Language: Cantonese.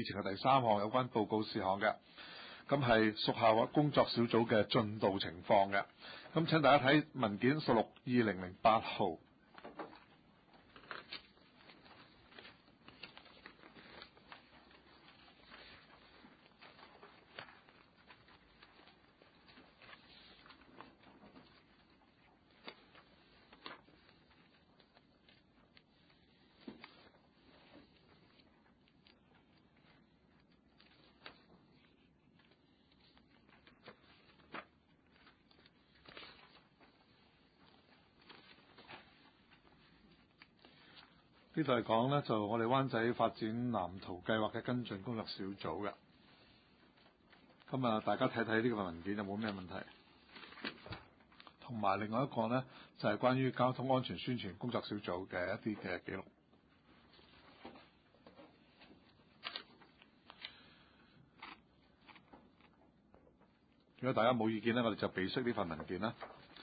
議程嘅第3項有關報告事項嘅，咁係屬下工作小組嘅進度情況嘅。咁請大家睇文件屬錄2008號。呢度嚟講呢，就我哋灣仔發展藍圖計劃嘅跟進工作小組嘅。咁啊，大家睇睇呢個文件有冇咩問題？同埋另外一個呢，就係關於交通安全宣傳工作小組嘅一啲嘅記錄。如果大家冇意見呢，我哋就備悉呢份文件啦。